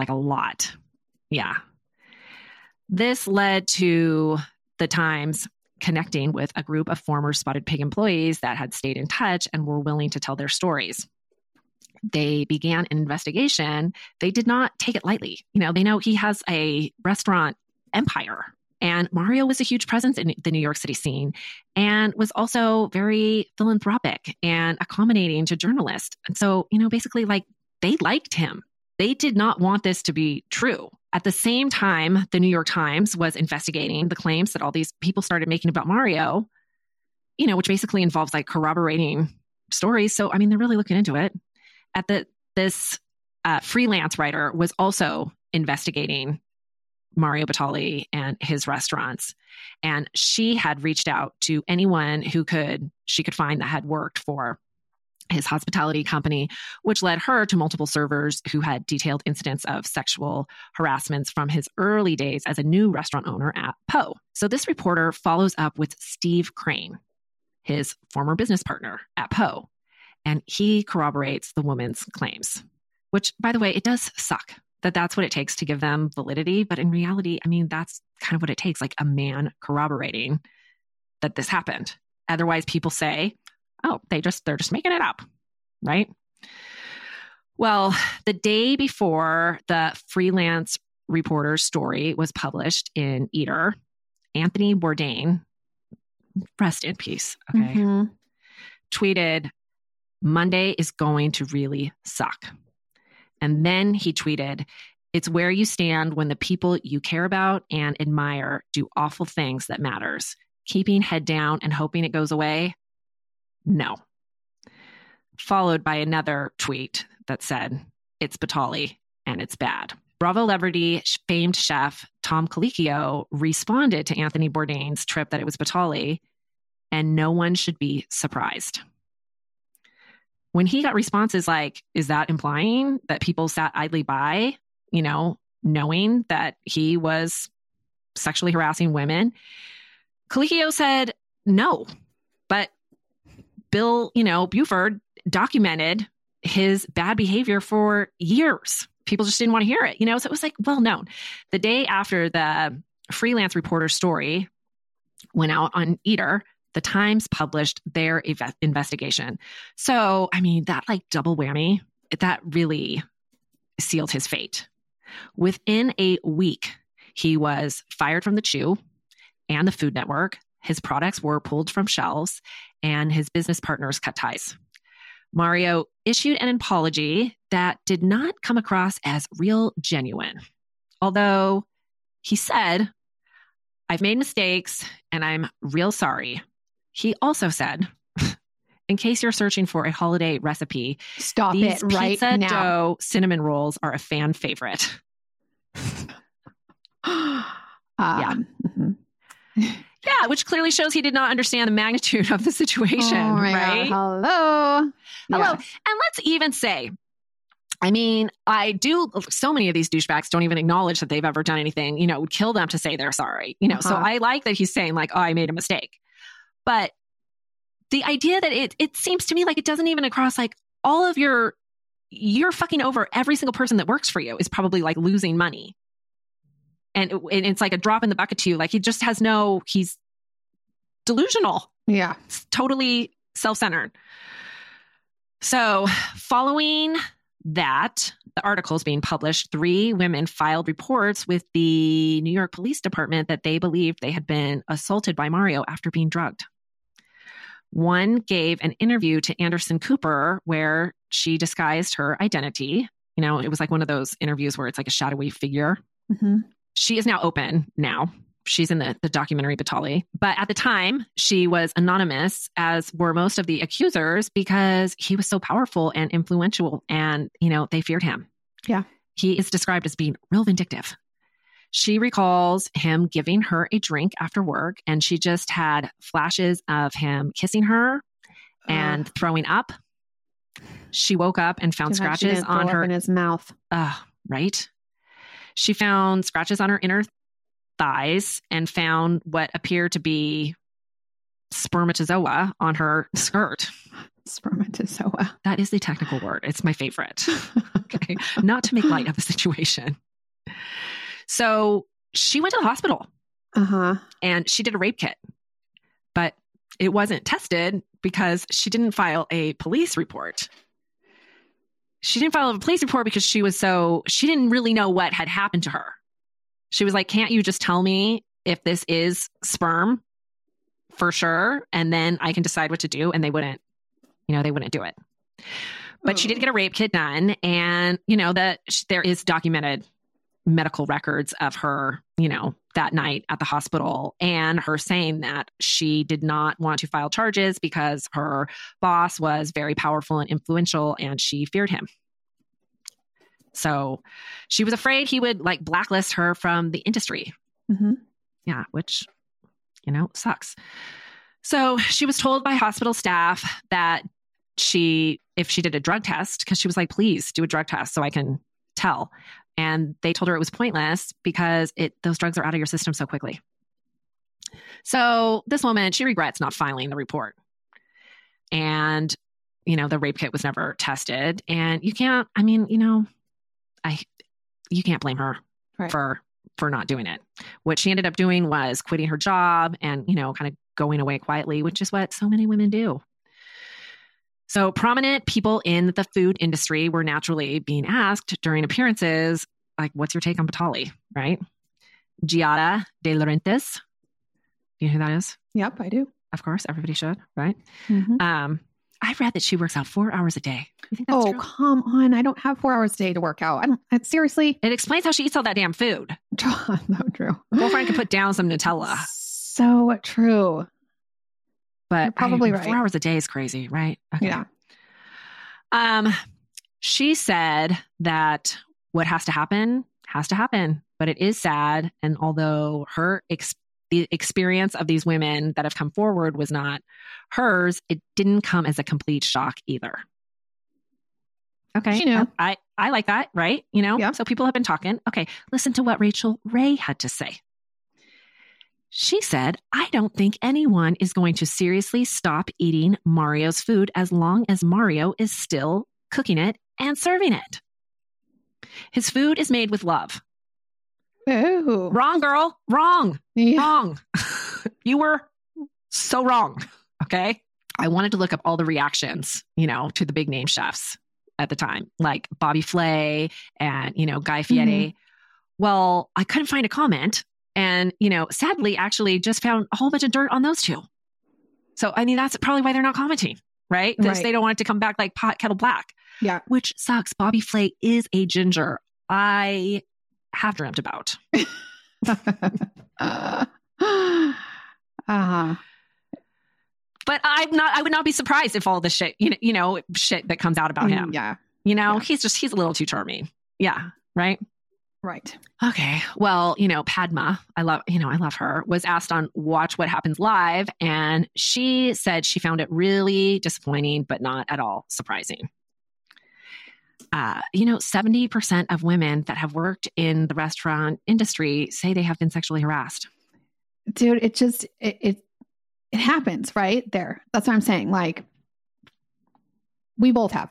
Yeah. This led to the Times connecting with a group of former Spotted Pig employees that had stayed in touch and were willing to tell their stories. They began an investigation. They did not take it lightly. They know he has a restaurant empire. And Mario was a huge presence in the New York City scene and was also very philanthropic and accommodating to journalists. And so, basically, they liked him. They did not want this to be true. At the same time, the New York Times was investigating the claims that all these people started making about Mario, which basically involves corroborating stories. So, they're really looking into it. This freelance writer was also investigating Mario Batali and his restaurants. And she had reached out to anyone she could find that had worked for his hospitality company, which led her to multiple servers who had detailed incidents of sexual harassments from his early days as a new restaurant owner at Poe. So this reporter follows up with Steve Crane, his former business partner at Poe, and he corroborates the woman's claims, which, by the way, it does suck that that's what it takes to give them validity. But in reality, I mean, that's kind of what it takes, like a man corroborating that this happened. Otherwise, people say, oh, they're just making it up, right? Well, the day before the freelance reporter's story was published in Eater, Anthony Bourdain, rest in peace, okay, tweeted, Monday is going to really suck. And then he tweeted, it's where you stand when the people you care about and admire do awful things that matters. Keeping head down and hoping it goes away? No. Followed by another tweet that said, it's Batali and it's bad. Bravo Celebrity famed chef Tom Colicchio responded to Anthony Bourdain's trip that it was Batali, and no one should be surprised. When he got responses like, is that implying that people sat idly by, you know, knowing that he was sexually harassing women? Colicchio said, no, but Bill, Buford documented his bad behavior for years. People just didn't want to hear it, so it was like well known. The day after the freelance reporter story went out on Eater, the Times published their investigation. So, I mean, that like double whammy, that really sealed his fate. Within a week, he was fired from the Chew and the Food Network. His products were pulled from shelves and his business partners cut ties. Mario issued an apology that did not come across as real genuine. Although he said, I've made mistakes and I'm real sorry. He also said, in case you're searching for a holiday recipe, stop these it right pizza now. dough cinnamon rolls are a fan favorite. Yeah, which clearly shows he did not understand the magnitude of the situation, right? God. Hello. Yes. And let's even say, I mean, so many of these douchebags don't even acknowledge that they've ever done anything, it would kill them to say they're sorry, So I like that he's saying like, oh, I made a mistake. But the idea that it seems to me like it doesn't even across like all of you're fucking over every single person that works for you is probably like losing money. And it's like a drop in the bucket to you. Like he's delusional. Yeah. It's totally self-centered. So following that, the articles being published, 3 women filed reports with the New York Police Department that they believed they had been assaulted by Mario after being drugged. One gave an interview to Anderson Cooper where she disguised her identity. It was like one of those interviews where it's like a shadowy figure. Mm-hmm. She is now open now. She's in the documentary Batali. But at the time, she was anonymous, as were most of the accusers, because he was so powerful and influential and, they feared him. Yeah. He is described as being real vindictive. She recalls him giving her a drink after work, and she just had flashes of him kissing her and throwing up. She woke up and found scratches on her in his mouth. Right. She found scratches on her inner thighs and found what appeared to be spermatozoa on her skirt. Spermatozoa. That is the technical word. It's my favorite. Okay. Not to make light of the situation. So she went to the hospital and she did a rape kit, but it wasn't tested because she didn't file a police report. She didn't file a police report because she didn't really know what had happened to her. She was like, can't you just tell me if this is sperm for sure? And then I can decide what to do. And they wouldn't do it. But she did get a rape kit done. And, that there is documented medical records of her, that night at the hospital, and her saying that she did not want to file charges because her boss was very powerful and influential and she feared him. So she was afraid he would like blacklist her from the industry. Mm-hmm. Yeah, which, sucks. So she was told by hospital staff that if she did a drug test, because she was like, please do a drug test so I can tell. And they told her it was pointless because those drugs are out of your system so quickly. So this woman, she regrets not filing the report. And, the rape kit was never tested. And you can't, you can't blame her for not doing it. What she ended up doing was quitting her job and, kind of going away quietly, which is what so many women do. So prominent people in the food industry were naturally being asked during appearances, like, what's your take on Batali, right? Giada De Laurentiis. Do you know who that is? Yep, I do. Of course, everybody should, right? Mm-hmm. I read that she works out 4 hours a day. You think that's true? Come on. I don't have 4 hours a day to work out. Seriously. It explains how she eats all that damn food. No, true. Girlfriend can put down some Nutella. So true. But you're probably right. 4 hours a day is crazy, right? Okay. Yeah. She said that what has to happen, but it is sad. And although the experience of these women that have come forward was not hers, it didn't come as a complete shock either. Okay. I like that, right? Yeah. So people have been talking. Okay. Listen to what Rachel Ray had to say. She said, I don't think anyone is going to seriously stop eating Mario's food as long as Mario is still cooking it and serving it. His food is made with love. Ooh. Wrong, girl. Wrong. Yeah. Wrong. You were so wrong. Okay. I wanted to look up all the reactions, to the big name chefs at the time, like Bobby Flay and, Guy Fieri. Mm-hmm. Well, I couldn't find a comment. And, sadly, actually just found a whole bunch of dirt on those two. So, that's probably why they're not commenting, right? Because they don't want it to come back like pot kettle black. Yeah. Which sucks. Bobby Flay is a ginger I have dreamt about. But I would not be surprised if all the shit, shit that comes out about him. Yeah. He's a little too charming. Yeah. Right. Right. Okay. Well, Padma, I love her, was asked on Watch What Happens Live. And she said she found it really disappointing, but not at all surprising. 70% of women that have worked in the restaurant industry say they have been sexually harassed. Dude, it happens right there. That's what I'm saying. Like, we both have.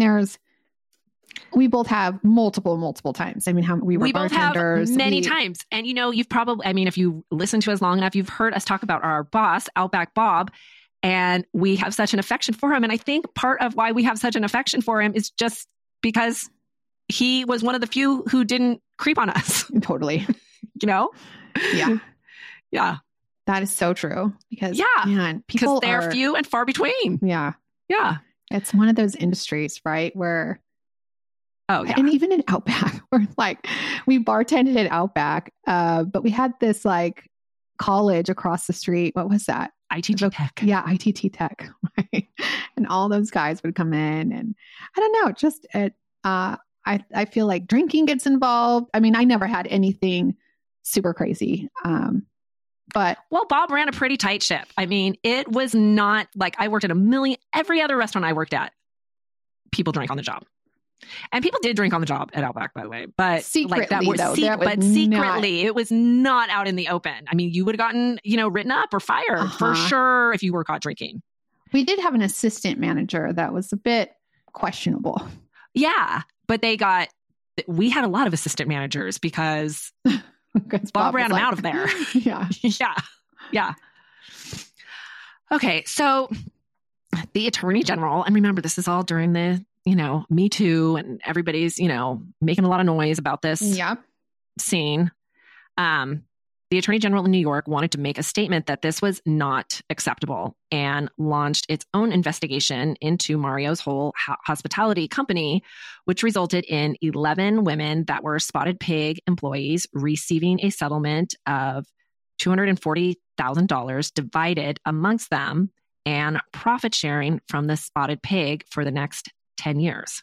We both have multiple times. We both have many times. And you've probably, if you listen to us long enough, you've heard us talk about our boss, Outback Bob, and we have such an affection for him. And I think part of why we have such an affection for him is just because he was one of the few who didn't creep on us. Totally. Yeah. Yeah. That is so true. Because because they're few and far between. Yeah. Yeah. It's one of those industries, right? Where, and even in Outback, where we bartended at Outback, but we had this college across the street. What was that? ITT Tech. Yeah, ITT Tech. Right? And all those guys would come in, and I don't know, just I feel like drinking gets involved. I never had anything super crazy. But Bob ran a pretty tight ship. It was not like I worked at every other restaurant I worked at, people drank on the job. And people did drink on the job at Outback, by the way, but secretly, it was not out in the open. You would have gotten, written up or fired for sure if you were caught drinking. We did have an assistant manager that was a bit questionable. Yeah, but we had a lot of assistant managers because Bob ran them out of there. Yeah. Yeah. Okay. So the Attorney General, and remember, this is all during the, Me Too, and everybody's, making a lot of noise about this scene. The Attorney General in New York wanted to make a statement that this was not acceptable and launched its own investigation into Mario's whole hospitality company, which resulted in 11 women that were Spotted Pig employees receiving a settlement of $240,000 divided amongst them and profit sharing from the Spotted Pig for the next 10 years.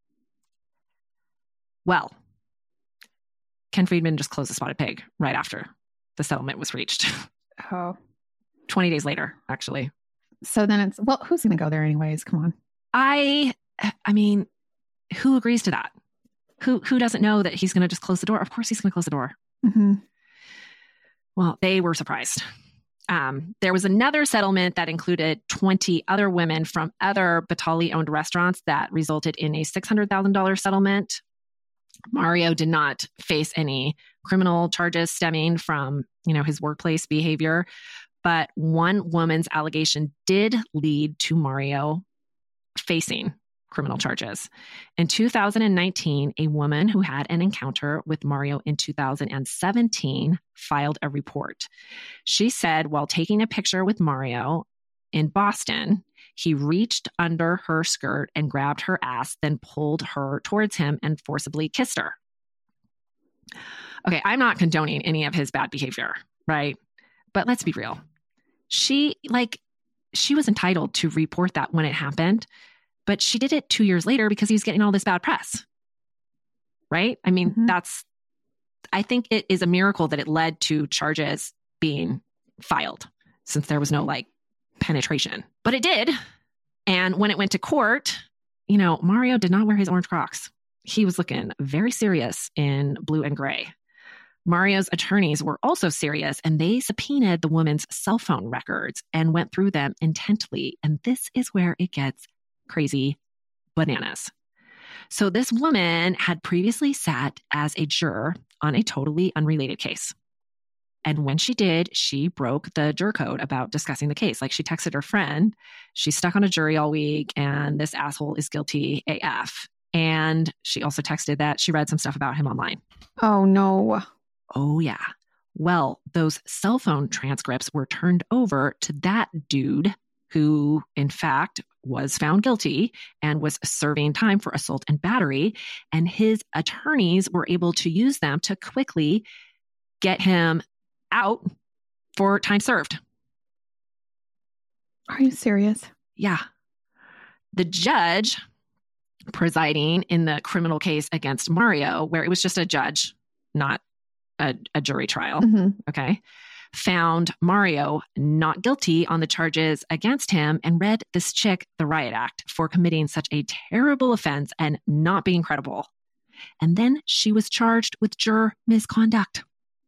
Well, Ken Friedman just closed the Spotted Pig right after the settlement was reached. 20 days later, actually. So then who's going to go there anyways? Come on. I mean, who agrees to that? Who doesn't know that he's going to just close the door? Of course he's going to close the door. Mm-hmm. Well, they were surprised. There was another settlement that included 20 other women from other Batali-owned restaurants that resulted in a $600,000 settlement. Mario did not face any criminal charges stemming from, his workplace behavior. But one woman's allegation did lead to Mario facing criminal charges. In 2019, a woman who had an encounter with Mario in 2017 filed a report. She said while taking a picture with Mario in Boston, he reached under her skirt and grabbed her ass, then pulled her towards him and forcibly kissed her. Okay, I'm not condoning any of his bad behavior, right? But let's be real. She was entitled to report that when it happened, but she did it 2 years later because he was getting all this bad press, right? I mean, I think it is a miracle that it led to charges being filed since there was no penetration, but it did. And when it went to court, Mario did not wear his orange Crocs. He was looking very serious in blue and gray. Mario's attorneys were also serious, and they subpoenaed the woman's cell phone records and went through them intently. And this is where it gets crazy bananas. So this woman had previously sat as a juror on a totally unrelated case. And when she did, she broke the juror code about discussing the case. She texted her friend, she's stuck on a jury all week and this asshole is guilty AF. And she also texted that she read some stuff about him online. Oh, no. Oh, yeah. Well, those cell phone transcripts were turned over to that dude who, in fact, was found guilty and was serving time for assault and battery. And his attorneys were able to use them to quickly get him out for time served. Are you serious? Yeah. The judge presiding in the criminal case against Mario, where it was just a judge, not a jury trial, okay, found Mario not guilty on the charges against him and read this chick the riot act for committing such a terrible offense and not being credible. And then she was charged with juror misconduct.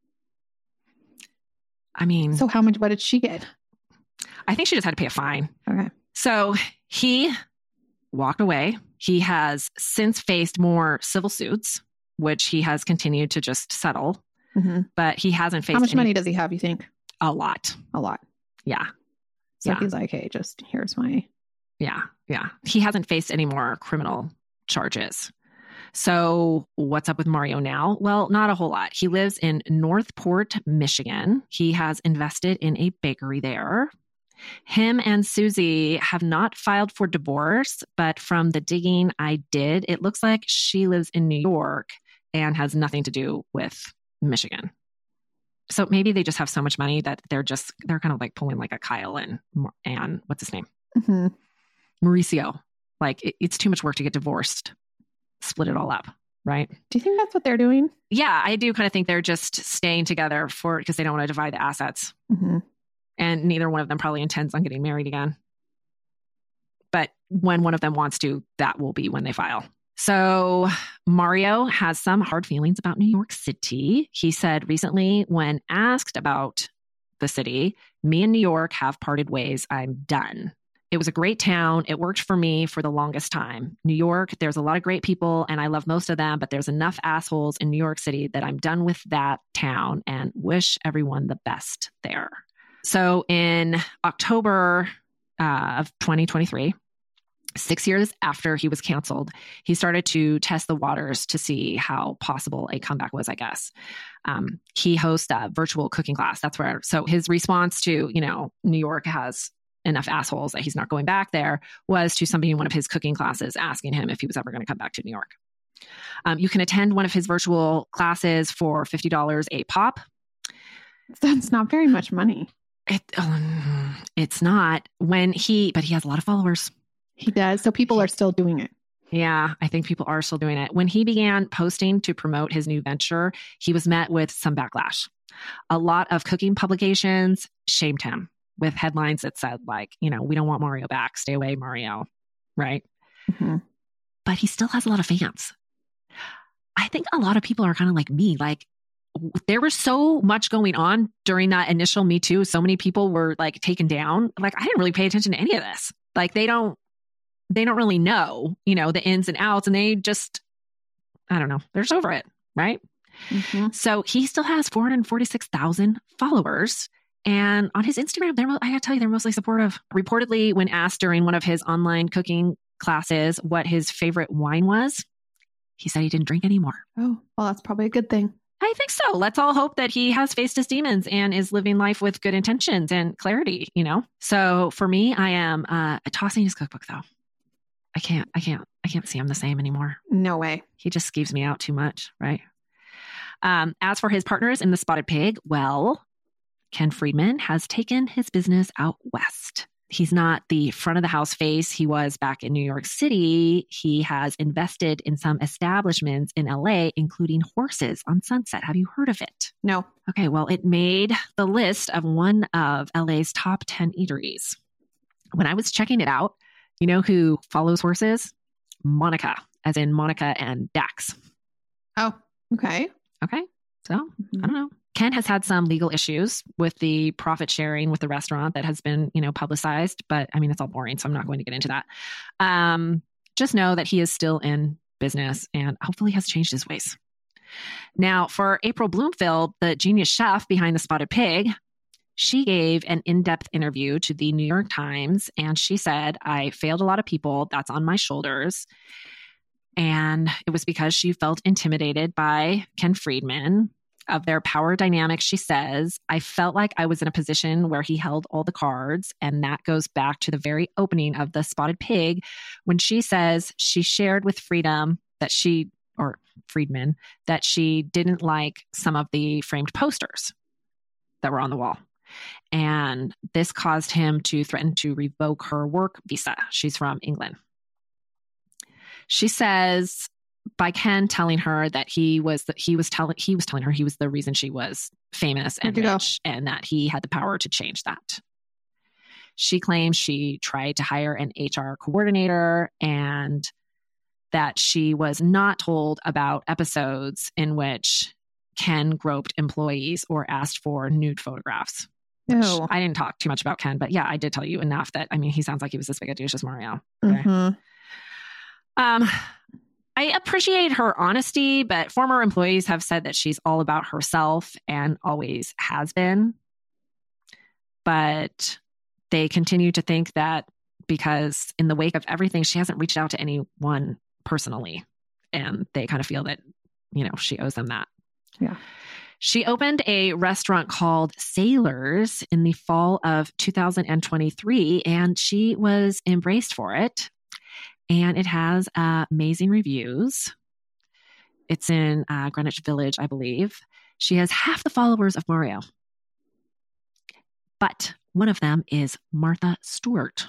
I mean... So what did she get? I think she just had to pay a fine. Okay. So he walked away. He has since faced more civil suits, which he has continued to just settle. But he hasn't faced... How much money does he have, you think? A lot. A lot. Yeah. So he's like, hey, just here's my... Yeah. He hasn't faced any more criminal charges. So what's up with Mario now? Well, not a whole lot. He lives in Northport, Michigan. He has invested in a bakery there. Him and Susie have not filed for divorce, but from the digging I did, it looks like she lives in New York and has nothing to do with Michigan. So maybe they just have so much money that they're kind of pulling a Kyle and what's his name? Mauricio. It's too much work to get divorced. Split it all up, right? Do you think that's what they're doing? Yeah, I do kind of think they're just staying together because they don't want to divide the assets. And neither one of them probably intends on getting married again. But when one of them wants to, that will be when they file. So Mario has some hard feelings about New York City. He said recently when asked about the city, "Me and New York have parted ways. I'm done. It was a great town. It worked for me for the longest time. New York, there's a lot of great people and I love most of them, but there's enough assholes in New York City that I'm done with that town and wish everyone the best there." So in October of 2023, 6 years after he was canceled, he started to test the waters to see how possible a comeback was, I guess. He hosts a virtual cooking class. So his response to, New York has enough assholes that he's not going back there was to somebody in one of his cooking classes asking him if he was ever going to come back to New York. You can attend one of his virtual classes for $50 a pop. That's not very much money. It's not but he has a lot of followers. He does. So people are still doing it. Yeah, I think people are still doing it. When he began posting to promote his new venture, he was met with some backlash. A lot of cooking publications shamed him with headlines that said we don't want Mario back. Stay away, Mario. Right? But he still has a lot of fans. I think a lot of people are kind of like me. There was so much going on during that initial Me Too. So many people were taken down. I didn't really pay attention to any of this. They don't really know, the ins and outs, and they just, I don't know. They're just over it, right? Mm-hmm. So he still has 446,000 followers. And on his Instagram, I gotta tell you, they're mostly supportive. Reportedly, when asked during one of his online cooking classes what his favorite wine was, he said he didn't drink anymore. Oh, well, that's probably a good thing. I think so. Let's all hope that he has faced his demons and is living life with good intentions and clarity, you know? So for me, I am tossing his cookbook though. I can't see him the same anymore. No way. He just skeeves me out too much, right? As for his partners in the Spotted Pig, well, Ken Friedman has taken his business out west. He's not the front of the house face he was back in New York City. He has invested in some establishments in LA, including Horses on Sunset. Have you heard of it? No. Okay, well, it made the list of one of LA's top 10 eateries. When I was checking it out, you know who follows Horses? Monica, as in Monica and Dax. Oh, okay. Okay, so I don't know. Ken has had some legal issues with the profit sharing with the restaurant that has been, publicized, but I mean, it's all boring, so I'm not going to get into that. Just know that he is still in business and hopefully has changed his ways. Now, for April Bloomfield, the genius chef behind the Spotted Pig, she gave an in-depth interview to the New York Times, and she said, "I failed a lot of people. That's on my shoulders." And it was because she felt intimidated by Ken Friedman. Of their power dynamic, she says, "I felt like I was in a position where he held all the cards." And that goes back to the very opening of the Spotted Pig when she says she shared with Friedman that she didn't like some of the framed posters that were on the wall. And this caused him to threaten to revoke her work visa. She's from England. She says, by Ken telling her that he was telling her he was the reason she was famous and rich, and that he had the power to change that. She claims she tried to hire an HR coordinator and that she was not told about episodes in which Ken groped employees or asked for nude photographs. No. I didn't talk too much about Ken, but yeah, I did tell you enough that, he sounds like he was as big a douche as Mario. Okay. Mm-hmm. I appreciate her honesty, but former employees have said that she's all about herself and always has been. But they continue to think that because in the wake of everything, she hasn't reached out to anyone personally. And they kind of feel that, she owes them that. Yeah. She opened a restaurant called Sailors in the fall of 2023, and she was embraced for it. And it has amazing reviews. It's in Greenwich Village, I believe. She has half the followers of Mario. But one of them is Martha Stewart.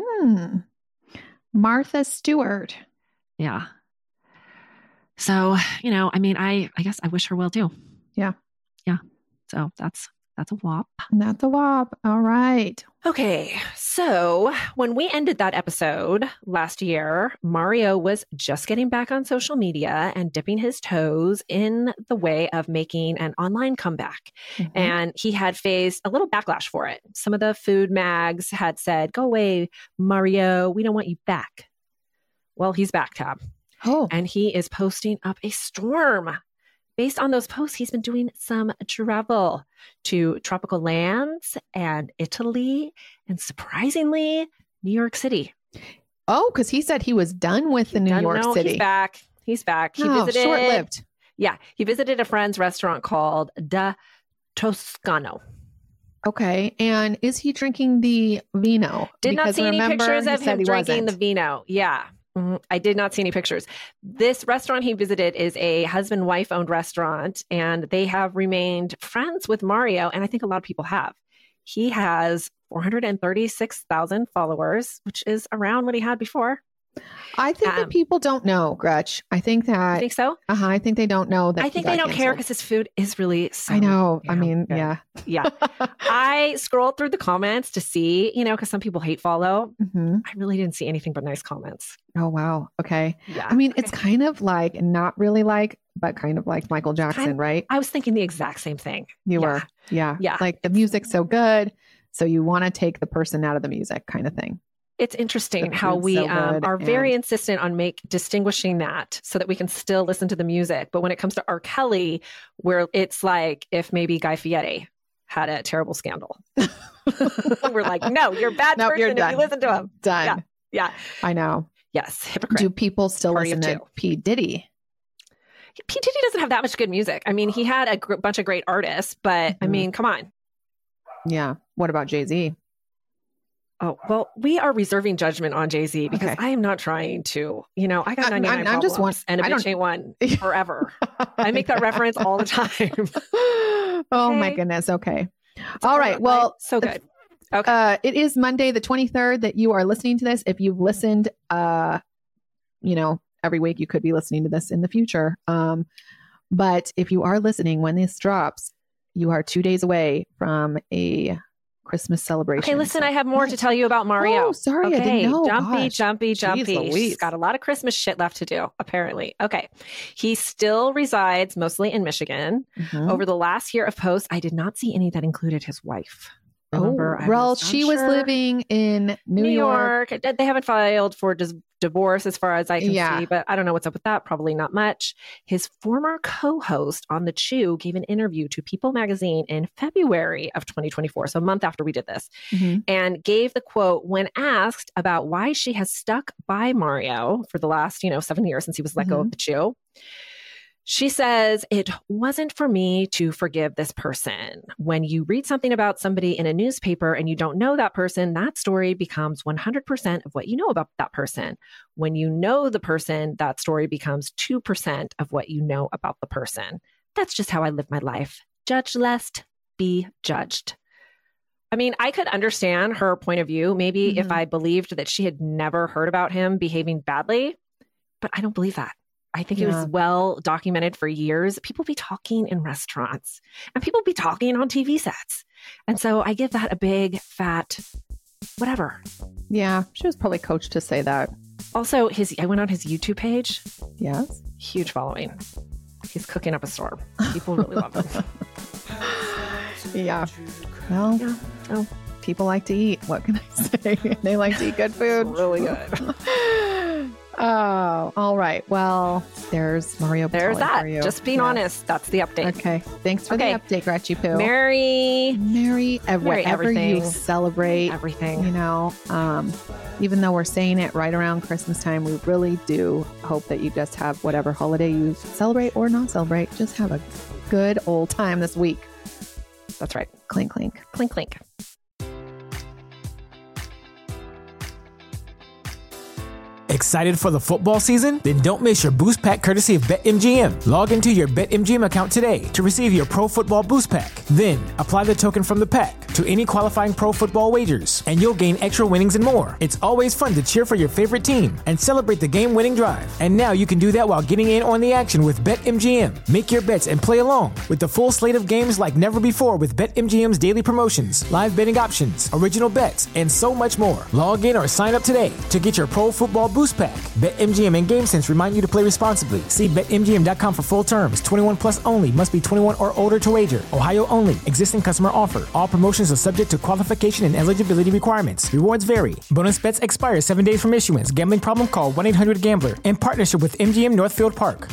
Martha Stewart. Yeah. So, I guess I wish her well too. Yeah. Yeah. So that's a whop. That's a whop. All right. Okay. So when we ended that episode last year, Mario was just getting back on social media and dipping his toes in the way of making an online comeback. Mm-hmm. And he had faced a little backlash for it. Some of the food mags had said, "Go away, Mario. We don't want you back." Well, he's back, Tab. Oh. And he is posting up a storm. Based on those posts, he's been doing some travel to tropical lands and Italy and, surprisingly, New York City. Oh, because he said he was done with the New York City. He's back. He visited. Short-lived. Yeah. He visited a friend's restaurant called Da Toscano. Okay. And is he drinking the vino? Did not see any pictures of him drinking the vino. Yeah. I did not see any pictures. This restaurant he visited is a husband-wife owned restaurant, and they have remained friends with Mario. And I think a lot of people have. He has 436,000 followers, which is around what he had before. I think that people don't know, Gretch. I think that. You think so? I think they don't know that. I think they don't care because his food is really so. I know. Good. Yeah. Yeah. I scrolled through the comments to see, because some people hate follow. Mm-hmm. I really didn't see anything but nice comments. Oh, wow. Okay. Yeah. It's kind of like, not really like, but kind of like Michael Jackson, right? I was thinking the exact same thing. You were. Yeah. Yeah. Like the music's so good. So you want to take the person out of the music kind of thing. It's interesting how we are very insistent on distinguishing that so that we can still listen to the music. But when it comes to R. Kelly, where it's like if maybe Guy Fieri had a terrible scandal, we're like, no, you're a bad person you're done. if you listen to him. Done. Yeah. I know. Yes. Hypocrite. Do people still listen to P. Diddy? P. Diddy doesn't have that much good music. I mean, he had a bunch of great artists, but I mean, come on. Yeah. What about Jay-Z? Oh, well, we are reserving judgment on Jay-Z because I am not trying to, I got 99 problems and a bitch ain't one forever. I make that reference all the time. Oh my goodness. Okay. All right. Well, so good. Okay. It is Monday, the 23rd that you are listening to this. If you've listened, every week you could be listening to this in the future. But if you are listening when this drops, you are 2 days away from a Christmas celebration. Okay, listen, I have more to tell you about Mario. Oh, sorry, okay. I didn't know. Jumpy. He's got a lot of Christmas shit left to do, apparently. Okay. He still resides mostly in Michigan. Mm-hmm. Over the last year of posts, I did not see any that included his wife. Remember, she was living in New York. They haven't filed for divorce as far as I can see, but I don't know what's up with that. Probably not much. His former co-host on The Chew gave an interview to People magazine in February of 2024, so a month after we did this, and gave the quote when asked about why she has stuck by Mario for the last, 7 years since he was let go of The Chew. She says, it wasn't for me to forgive this person. When you read something about somebody in a newspaper and you don't know that person, that story becomes 100% of what you know about that person. When you know the person, that story becomes 2% of what you know about the person. That's just how I live my life. Judge lest, be judged. I mean, I could understand her point of view, maybe if I believed that she had never heard about him behaving badly, but I don't believe that. I think it was well documented for years. People be talking in restaurants and people be talking on TV sets. And so I give that a big fat whatever. Yeah, she was probably coached to say that. Also, I went on his YouTube page. Yes. Huge following. He's cooking up a storm. People really love him. Yeah. Well, people like to eat. What can I say? They like to eat good food. It's really good. Oh, all right. Well, there's Mario Batali. There's that. Just being honest. That's the update. Okay. Thanks for the update, Gretchy Poo. Merry whatever you celebrate. Everything. Even though we're saying it right around Christmas time, we really do hope that you just have whatever holiday you celebrate or not celebrate. Just have a good old time this week. That's right. Clink, clink. Clink, clink. Excited for the football season? Then don't miss your Boost Pack courtesy of BetMGM. Log into your BetMGM account today to receive your Pro Football Boost Pack. Then apply the token from the pack to any qualifying pro football wagers, and you'll gain extra winnings and more. It's always fun to cheer for your favorite team and celebrate the game-winning drive. And now you can do that while getting in on the action with BetMGM. Make your bets and play along with the full slate of games like never before with BetMGM's daily promotions, live betting options, original bets, and so much more. Log in or sign up today to get your Pro Football Boost Pack. BetMGM and GameSense remind you to play responsibly. See BetMGM.com for full terms. 21 plus only. Must be 21 or older to wager. Ohio only. Existing customer offer. All promotions are subject to qualification and eligibility requirements. Rewards vary. Bonus bets expire 7 days from issuance. Gambling problem? Call 1-800-GAMBLER. In partnership with MGM Northfield Park.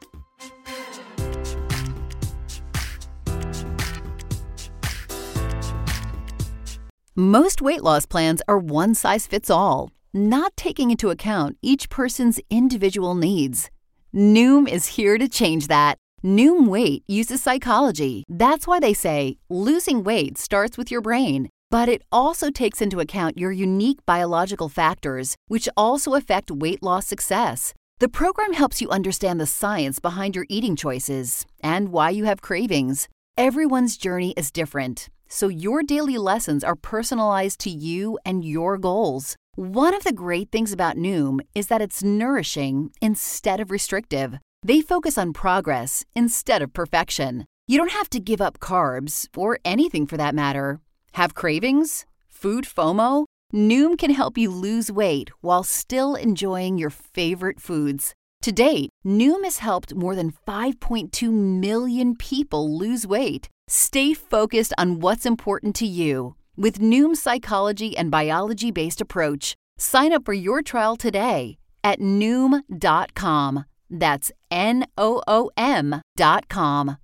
Most weight loss plans are one size fits all, not taking into account each person's individual needs. Noom is here to change that. Noom Weight uses psychology. That's why they say losing weight starts with your brain. But it also takes into account your unique biological factors, which also affect weight loss success. The program helps you understand the science behind your eating choices and why you have cravings. Everyone's journey is different, so your daily lessons are personalized to you and your goals. One of the great things about Noom is that it's nourishing instead of restrictive. They focus on progress instead of perfection. You don't have to give up carbs, or anything for that matter. Have cravings? Food FOMO? Noom can help you lose weight while still enjoying your favorite foods. To date, Noom has helped more than 5.2 million people lose weight. Stay focused on what's important to you with Noom's psychology and biology-based approach. Sign up for your trial today at Noom.com. That's Noom.com.